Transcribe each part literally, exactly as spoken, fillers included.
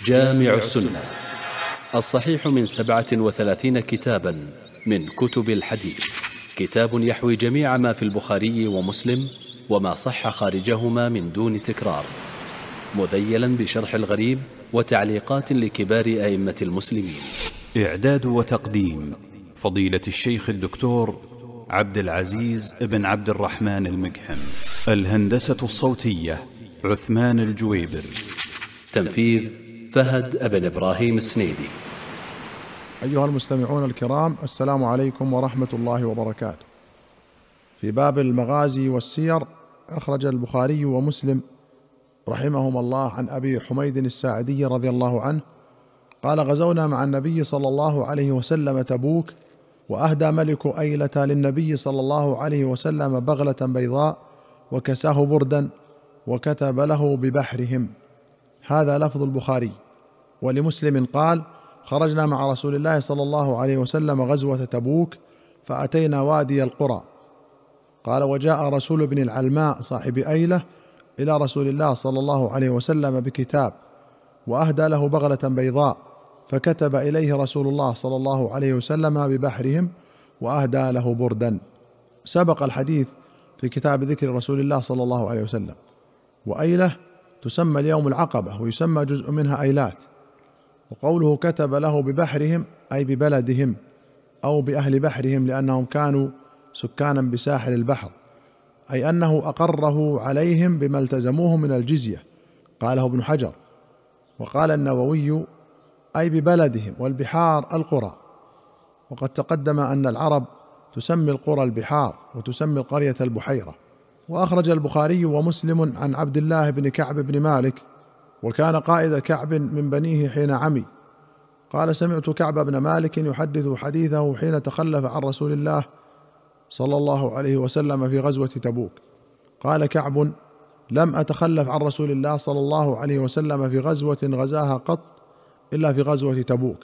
جامع السنة الصحيح من سبعة وثلاثين كتابا من كتب الحديث، كتاب يحوي جميع ما في البخاري ومسلم وما صح خارجهما من دون تكرار، مذيلا بشرح الغريب وتعليقات لكبار أئمة المسلمين. إعداد وتقديم فضيلة الشيخ الدكتور عبد العزيز بن عبد الرحمن المقحم. الهندسة الصوتية عثمان الجويبر. تنفيذ فهد بن إبراهيم السنيدي. أيها المستمعون الكرام، السلام عليكم ورحمة الله وبركاته. في باب المغازي والسير، أخرج البخاري ومسلم رحمهما الله عن أبي حميد الساعدي رضي الله عنه قال: غزونا مع النبي صلى الله عليه وسلم تبوك، وأهدى ملك أيلة للنبي صلى الله عليه وسلم بغلة بيضاء وكساه بردا وكتب له ببحرهم. هذا لفظ البخاري. ولمسلم قال: خرجنا مع رسول الله صلى الله عليه وسلم غزوة تبوك فأتينا وادي القرى. قال: وجاء رسول بن العلماء صاحب أيلة إلى رسول الله صلى الله عليه وسلم بكتاب، وأهدى له بغلة بيضاء، فكتب إليه رسول الله صلى الله عليه وسلم ببحرهم وأهدى له بردا. سبق الحديث في كتاب ذكر رسول الله صلى الله عليه وسلم. وأيلة تسمى اليوم العقبة، ويسمى جزء منها أيلات. وقوله كتب له ببحرهم أي ببلدهم أو بأهل بحرهم، لأنهم كانوا سكانا بساحل البحر، أي أنه أقره عليهم بما التزموه من الجزية، قاله ابن حجر. وقال النووي أي ببلدهم، والبحار القرى. وقد تقدم أن العرب تسمي القرى البحار وتسمي القرية البحيرة. وأخرج البخاري ومسلم عن عبد الله بن كعب بن مالك، وكان قائد كعب من بنيه حين عمي. قال: سمعت كعب بن مالك يحدث حديثه حين تخلف عن رسول الله صلى الله عليه وسلم في غزوة تبوك. قال كعب: لم أتخلف عن رسول الله صلى الله عليه وسلم في غزوة غزاها قط إلا في غزوة تبوك،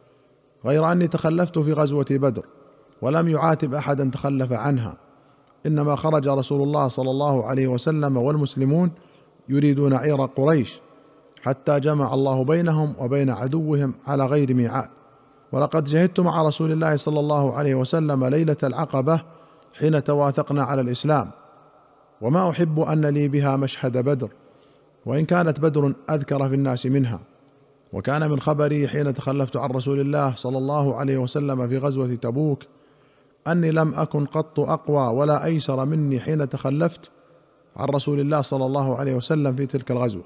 غير أني تخلفت في غزوة بدر، ولم يعاتب أحدا تخلف عنها، إنما خرج رسول الله صلى الله عليه وسلم والمسلمون يريدون عير قريش، حتى جمع الله بينهم وبين عدوهم على غير ميعاد. ولقد جهدت مع رسول الله صلى الله عليه وسلم ليلة العقبة حين تواثقنا على الإسلام، وما أحب أن لي بها مشهد بدر، وإن كانت بدر أذكر في الناس منها. وكان من خبري حين تخلفت عن رسول الله صلى الله عليه وسلم في غزوة تبوك أني لم أكن قط أقوى ولا أيسر مني حين تخلفت عن رسول الله صلى الله عليه وسلم في تلك الغزوة.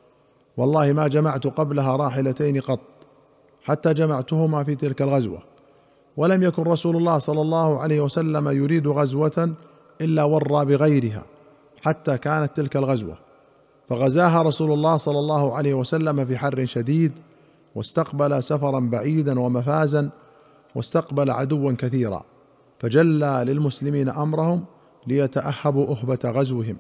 والله ما جمعت قبلها راحلتين قط حتى جمعتهما في تلك الغزوة. ولم يكن رسول الله صلى الله عليه وسلم يريد غزوة إلا ورى بغيرها حتى كانت تلك الغزوة، فغزاها رسول الله صلى الله عليه وسلم في حر شديد، واستقبل سفرا بعيدا ومفازا، واستقبل عدوا كثيرا، فجلى للمسلمين أمرهم ليتأهبوا أهبة غزوهم،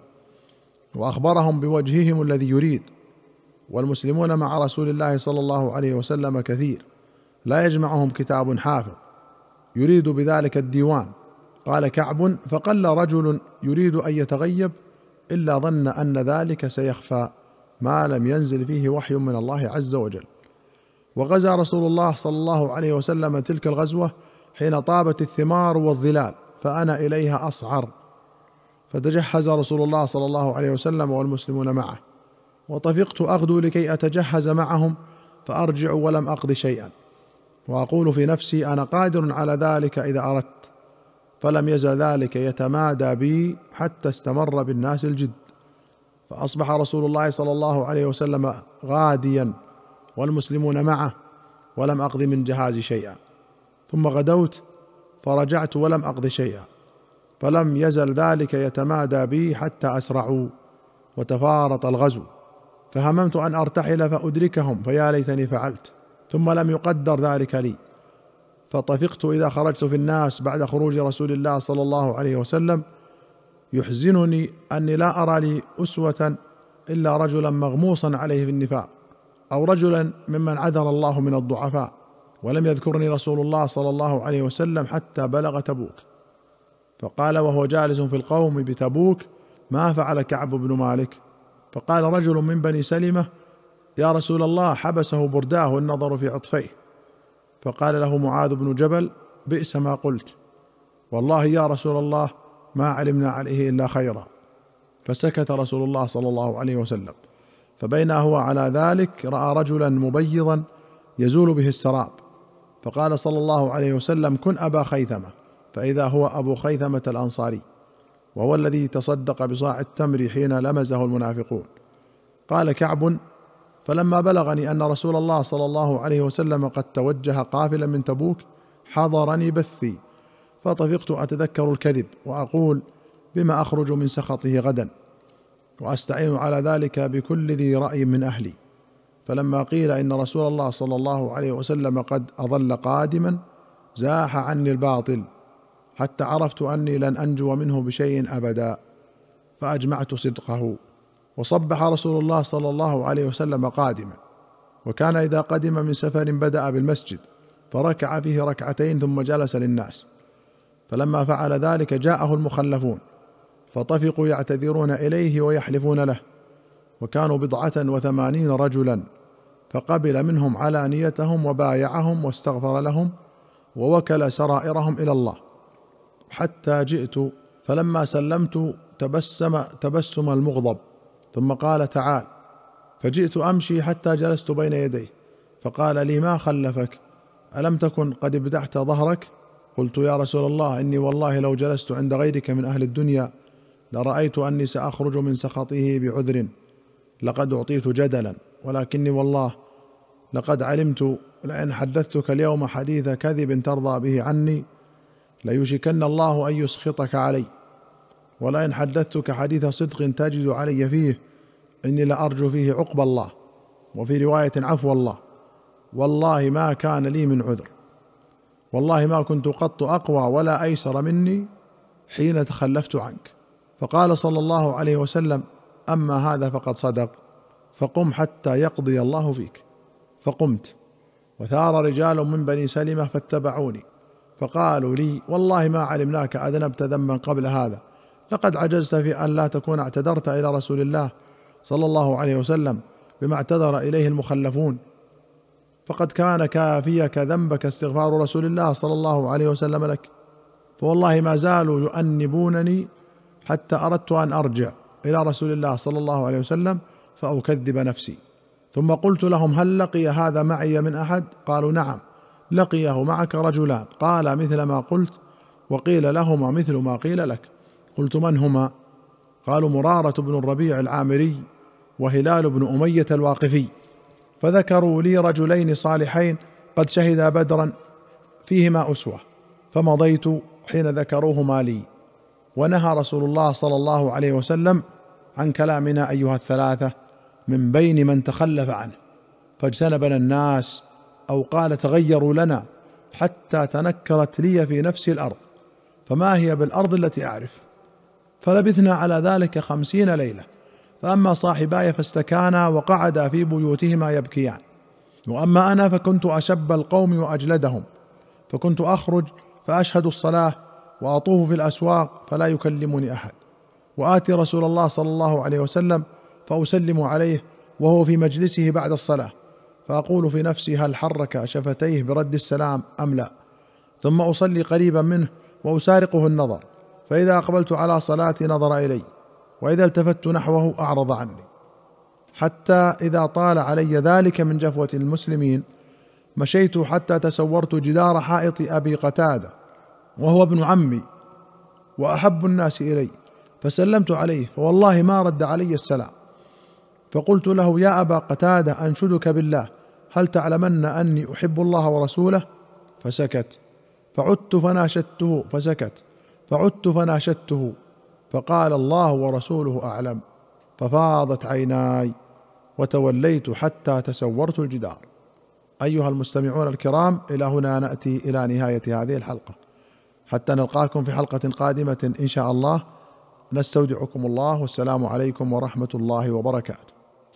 وأخبرهم بوجههم الذي يريد. والمسلمون مع رسول الله صلى الله عليه وسلم كثير، لا يجمعهم كتاب حافظ يريد بذلك الديوان. قال كعب: فقل رجل يريد أن يتغيب إلا ظن أن ذلك سيخفى ما لم ينزل فيه وحي من الله عز وجل. وغزا رسول الله صلى الله عليه وسلم تلك الغزوة حين طابت الثمار والظلال، فأنا إليها أصعر، فتجهز رسول الله صلى الله عليه وسلم والمسلمون معه، وطفقت أغدو لكي أتجهز معهم، فأرجع ولم أقض شيئا، وأقول في نفسي: أنا قادر على ذلك إذا أردت. فلم يزل ذلك يتمادى بي حتى استمر بالناس الجد، فأصبح رسول الله صلى الله عليه وسلم غاديا والمسلمون معه، ولم أقض من جهازي شيئا. ثم غدوت فرجعت ولم أقض شيئا، فلم يزل ذلك يتمادى بي حتى أسرعوا وتفارط الغزو، فهممت أن أرتحل فأدركهم، فيا ليتني فعلت، ثم لم يقدر ذلك لي. فطفقت إذا خرجت في الناس بعد خروج رسول الله صلى الله عليه وسلم، يحزنني أني لا أرى لي أسوة إلا رجلا مغموصا عليه في النفاق، أو رجلا ممن عذر الله من الضعفاء، ولم يذكرني رسول الله صلى الله عليه وسلم حتى بلغ تبوك. فقال وهو جالس في القوم بتبوك: ما فعل كعب بن مالك؟ فقال رجل من بني سلمة: يا رسول الله حبسه برداه النظر في عطفيه. فقال له معاذ بن جبل: بئس ما قلت، والله يا رسول الله ما علمنا عليه إلا خيرا. فسكت رسول الله صلى الله عليه وسلم. فبينا هو على ذلك رأى رجلا مبيضا يزول به السراب، فقال صلى الله عليه وسلم: كن أبا خيثمة. فإذا هو أبو خيثمة الأنصاري، وهو الذي تصدق بصاع التمر حين لمزه المنافقون. قال كعب: فلما بلغني أن رسول الله صلى الله عليه وسلم قد توجه قافلا من تبوك حضرني بثي، فطفقت أتذكر الكذب وأقول: بما أخرج من سخطه غدا، وأستعين على ذلك بكل ذي رأي من أهلي. فلما قيل إن رسول الله صلى الله عليه وسلم قد أظل قادما زاح عني الباطل، حتى عرفت أني لن أنجو منه بشيء أبدا، فأجمعت صدقه. وصبح رسول الله صلى الله عليه وسلم قادما، وكان إذا قدم من سفر بدأ بالمسجد فركع فيه ركعتين ثم جلس للناس. فلما فعل ذلك جاءه المخلفون فطفقوا يعتذرون إليه ويحلفون له، وكانوا بضعة وثمانين رجلا، فقبل منهم علانيتهم وبايعهم واستغفر لهم ووكل سرائرهم إلى الله، حتى جئت فلما سلمت تبسم تبسم المغضب، ثم قال: تعال. فجئت أمشي حتى جلست بين يديه، فقال لي: ما خلفك؟ ألم تكن قد ابدعت ظهرك؟ قلت: يا رسول الله إني والله لو جلست عند غيرك من أهل الدنيا لرأيت أني سأخرج من سخطه بعذر، لقد أعطيت جدلا، ولكني والله لقد علمت لئن حدثتك اليوم حديث كذب ترضى به عني ليوشكن الله أن يسخطك علي، ولئن حدثتك حديث صدق تجد علي فيه إني لأرجو فيه عقب الله، وفي رواية عفو الله. والله ما كان لي من عذر، والله ما كنت قط أقوى ولا أيسر مني حين تخلفت عنك. فقال صلى الله عليه وسلم: أما هذا فقد صدق، فقم حتى يقضي الله فيك. فقمت، وثار رجال من بني سلمة فاتبعوني، فقالوا لي: والله ما علمناك أذنبت ذنبا قبل هذا، لقد عجزت في أن لا تكون اعتذرت إلى رسول الله صلى الله عليه وسلم بما اعتذر إليه المخلفون، فقد كان كافيك ذنبك استغفار رسول الله صلى الله عليه وسلم لك. فوالله ما زالوا يؤنبونني حتى أردت أن أرجع إلى رسول الله صلى الله عليه وسلم فأكذب نفسي. ثم قلت لهم: هل لقي هذا معي من أحد؟ قالوا: نعم، لقيه معك رجلان، قال مثل ما قلت وقيل لهما مثل ما قيل لك. قلت: من هما؟ قالوا: مرارة بن الربيع العامري وهلال بن أمية الواقفي. فذكروا لي رجلين صالحين قد شهدا بدرا فيهما أسوة، فمضيت حين ذكروهما لي. ونهى رسول الله صلى الله عليه وسلم عن كلامنا أيها الثلاثة من بين من تخلف عنه، فاجتنبنا الناس، أو قال تغيروا لنا، حتى تنكرت لي في نفسي الأرض، فما هي بالأرض التي أعرف. فلبثنا على ذلك خمسين ليلة. فأما صاحباي فاستكانا وقعدا في بيوتهما يبكيان، وأما أنا فكنت أشب القوم وأجلدهم، فكنت أخرج فأشهد الصلاة وأطوف في الأسواق فلا يكلمني أحد، وآتي رسول الله صلى الله عليه وسلم فأسلم عليه وهو في مجلسه بعد الصلاة، فأقول في نفسي: هل حرك شفتيه برد السلام أم لا؟ ثم أصلي قريبا منه وأسارقه النظر، فإذا أقبلت على صلاتي نظر إلي، وإذا التفت نحوه أعرض عني، حتى إذا طال علي ذلك من جفوة المسلمين مشيت حتى تسورت جدار حائط أبي قتادة وهو ابن عمي وأحب الناس إلي، فسلمت عليه، فوالله ما رد علي السلام. فقلت له: يا أبا قتادة أنشدك بالله، هل تعلمن أني أحب الله ورسوله؟ فسكت. فعدت فناشدته فسكت، فعدت فناشدته، فقال: الله ورسوله أعلم. ففاضت عيناي وتوليت حتى تسورت الجدار. أيها المستمعون الكرام، إلى هنا نأتي إلى نهاية هذه الحلقة، حتى نلقاكم في حلقة قادمة إن شاء الله. نستودعكم الله، والسلام عليكم ورحمة الله وبركاته.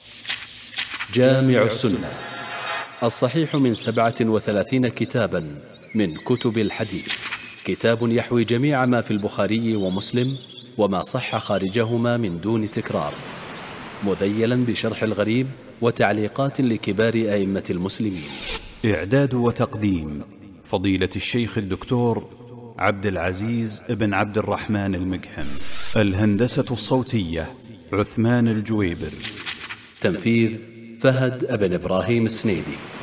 جامع السنة الصحيح من سبعة وثلاثين كتابا من كتب الحديث، كتاب يحوي جميع ما في البخاري ومسلم وما صح خارجهما من دون تكرار، مذيلا بشرح الغريب وتعليقات لكبار أئمة المسلمين. إعداد وتقديم فضيلة الشيخ الدكتور عبد العزيز بن عبد الرحمن المقحم. الهندسة الصوتية عثمان الجويبر. تنفيذ فهد بن إبراهيم السنيدي.